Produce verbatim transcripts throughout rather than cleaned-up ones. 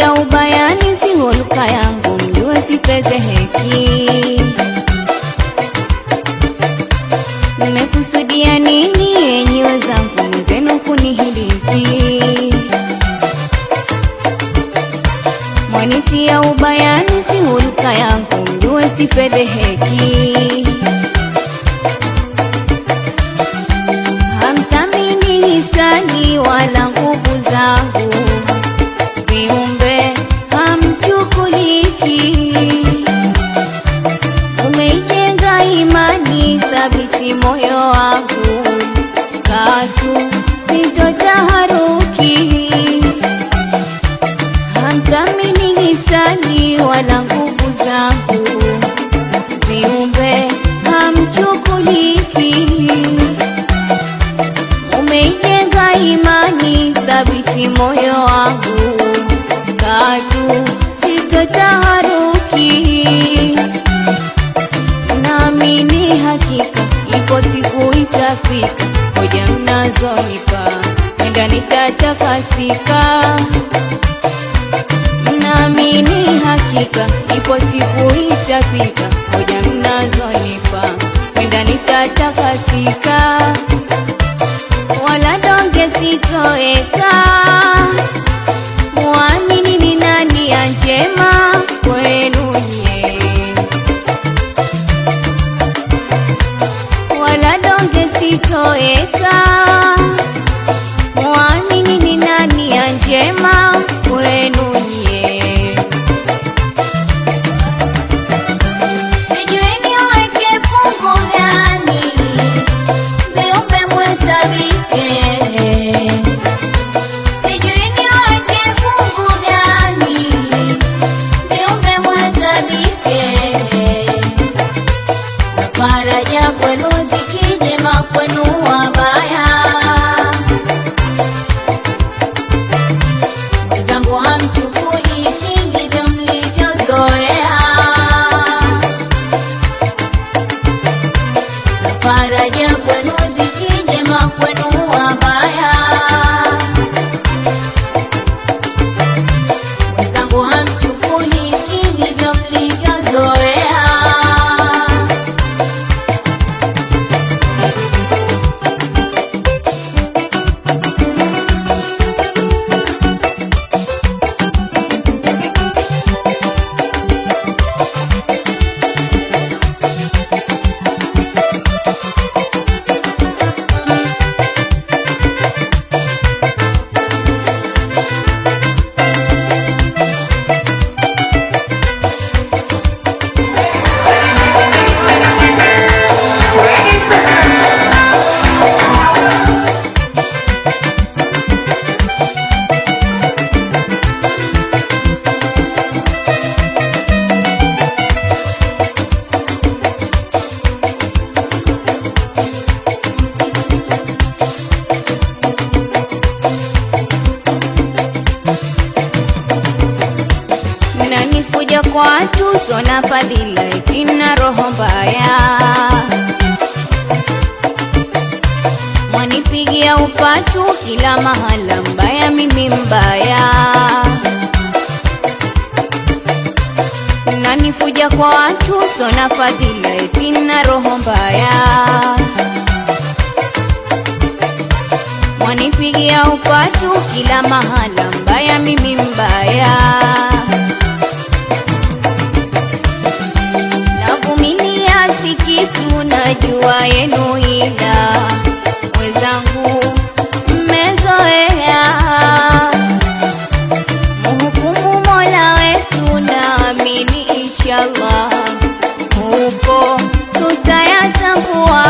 Mwanitia ubayani si huluka yangu, mjue sifedheheki. Mmekusudia nini enyi wenzangu, mwenzenu kunihiliki? Mwanitia ubayani si huluka yangu, mjue sifedheheki. Hamthamini hisani wala nguvu zangu, viumbe hamchukuliki. Umeijenga imani thabiti moyo wangu, katu sitotaharuki. Hamthamini hisani wala nguvu zangu, viumbe hamchukuliki. Umeijenga imani thabiti moyo wangu, katu sitotaharuki. Naamini hakika ipo siku itafika, hoja mnazonipa nenda nitatakasika. Naamini hakika ipo siku itafika, hoja mnazonipa nenda nitatakasika. Wala donge sitoeka, muamini ni nani ya njema kwenu nye. Wala donge sitoeka, muamini ni nani ya njema kwenu nye. Sijui niweke fungu gani, viumbe mwesabike. Sijui niweke fungu gani, viumbe mwesabike. Faraja kwenu dhiki, jema kwenu wabaya. Mwenzangu hamchukuliki, ndivyo mlivyozoea. Faraja kwenu dhiki, jema kwenu wabaya. Mwenzangu hamchukuliki, ndivyo mlivyozoea. Mnanifuja kwa watu sona fadhila, eti na roho mbaya. Mwanipigia upatu kila mahala, mbaya mimi mbaya. Mnanifuja kwa watu sona fadhila, eti na roho mbaya. Mwanipigia upatu kila mahala, mbaya mimi mbaya. Navumilia si kitu, najua yenu ila wenzangu mmezoea. Muhukumu Mola wetu, naamini inshallah huko tutayatambua.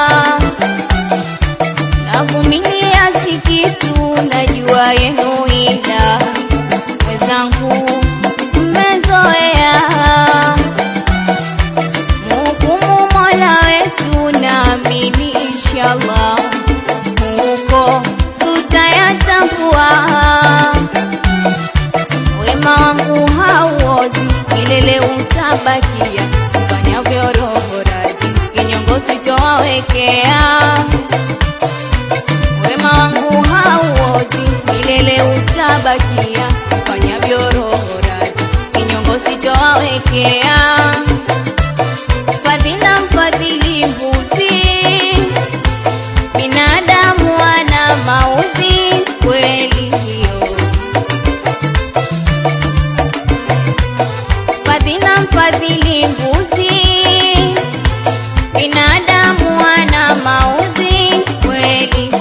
Navumilia si kitu, najua yenu ila wenzangu mmezoea. Muhukumu Mola wetu, naamini inshallah huko tutayatambua. Wema wangu hauozi, milele utabakia. Mfanyavyo roho radhi, kinyongo sitowawekea. Wema wangu hauozi, milele utabakia. Mfanyavyo roho pokea. Fadhila mfadhili mbuzi, binadamu wana maudhi, kweli hiyo. Fadhila mfadhili mbuzi, binadamu wana maudhi, kweli hiyo.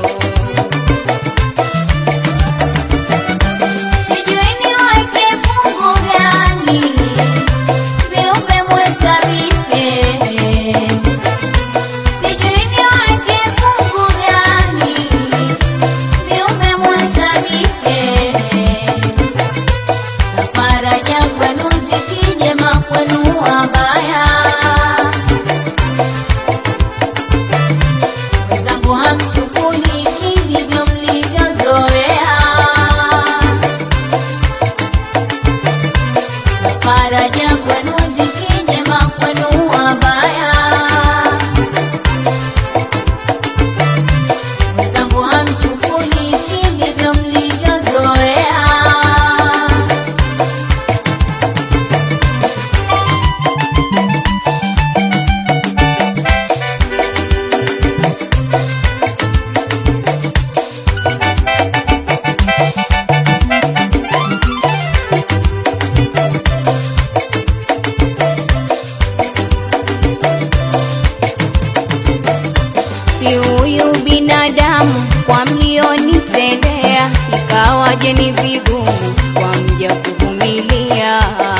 Sijui niweke fungu gani viumbe muhesabike, sijui niweke fungu gani viumbe muhesabike. Faraja kwenu dhiki, jema kwenu wabaya. Wenzangu hamchukuli hivyo mlivyozoea. Faraja kwenu dhiki, jema kwenu wabaya. Wenzangu hamchukuli hivyo mlivyozoea. Si huyu binadamu kwa mlionitendea, ikawaje ni vigumu kwa mja kuvumilia.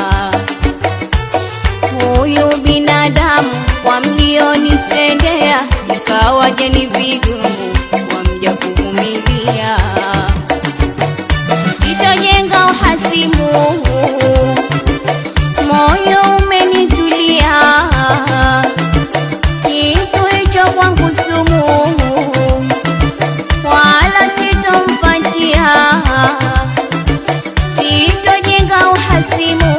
Huyu binadamu kwa mlionitendea, ikawaje ni vigumu kwa mja kuvumilia. Sitojenga uhasimu, moyo umenitulia. Kitu hicho kwangu sumu, wala sitomfanyia. Sitojenga uhasimu,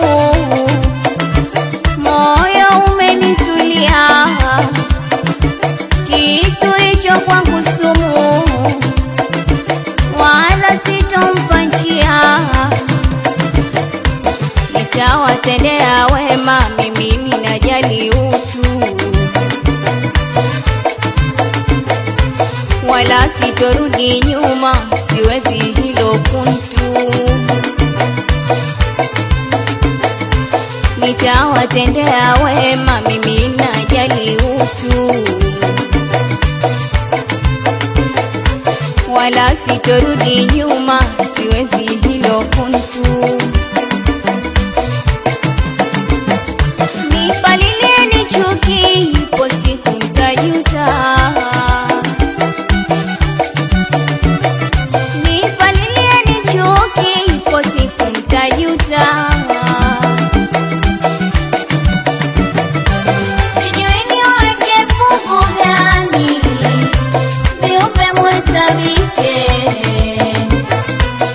moyo umenitulia. Kitu hicho kwangu sumu, wala sitomfanyia. Nitawatendea wema, mimi ninajali utu, wala sitorudi nyuma, siwezi hilo kuntu. Nitawatendea wema, mimi najali utu, wala sitorudi nyuma, siwezi hilo kuntu. Nipalilieni chuki, ipo siku mtajuta. Nipalilieni chuki, ipo siku mtajuta. Sijui niweke fungu gani viumbe muhesabike,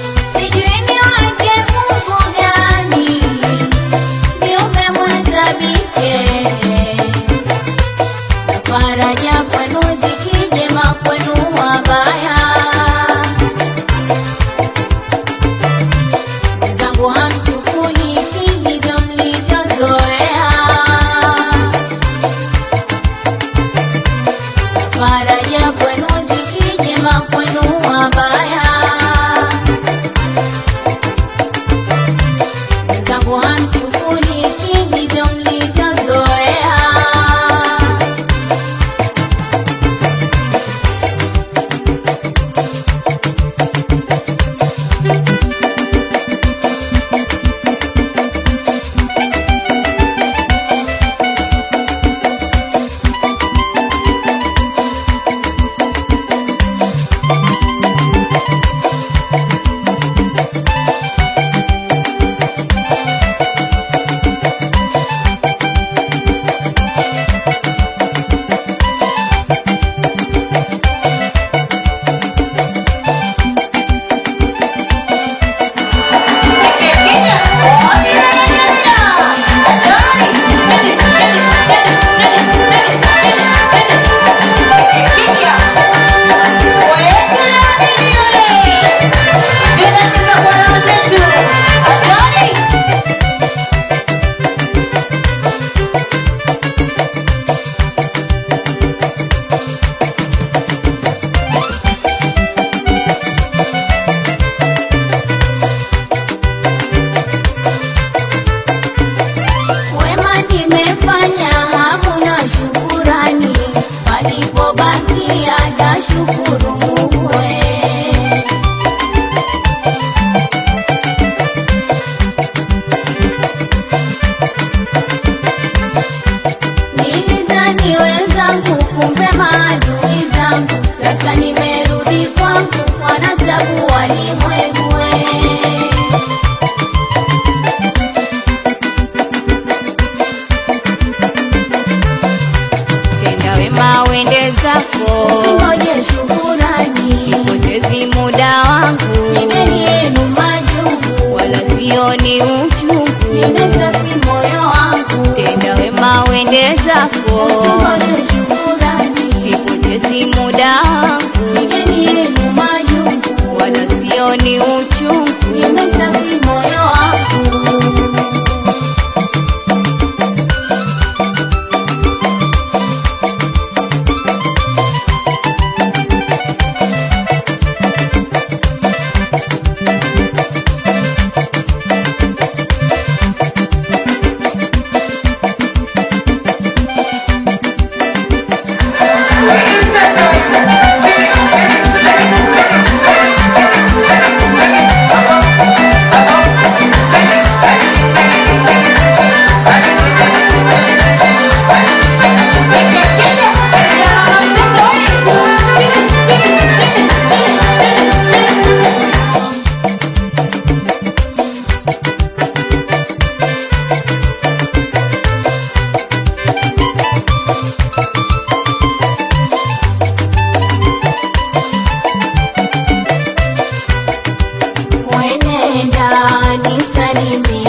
sioni uchungu, nimesafi moyo wangu, tenda wema wende zako, usingoje shukurani, sipotezi muda wangu, pigeni yenu majungu, wala sioni uchungu. nimesafi moyo wangu. Mwenenda nisalimie